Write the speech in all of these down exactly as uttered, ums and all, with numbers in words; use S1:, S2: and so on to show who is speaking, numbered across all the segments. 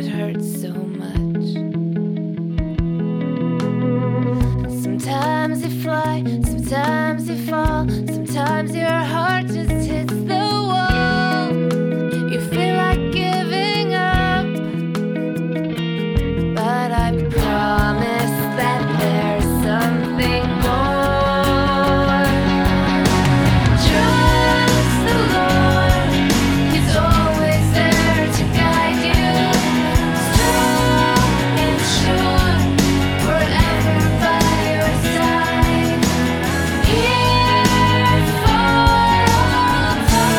S1: it hurts so much. Sometimes you fly, sometimes you fall, sometimes your heart just hits the wall. You feel like giving up, but I promise that there's something more. Trust the Lord, He's always there to guide you. Strong and sure, forever by your side. Here for all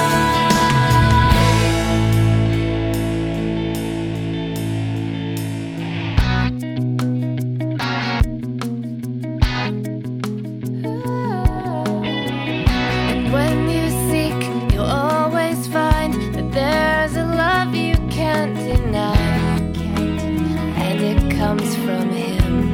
S1: And when you seek, you'll always find that there's a love you can't deny, and it comes from Him.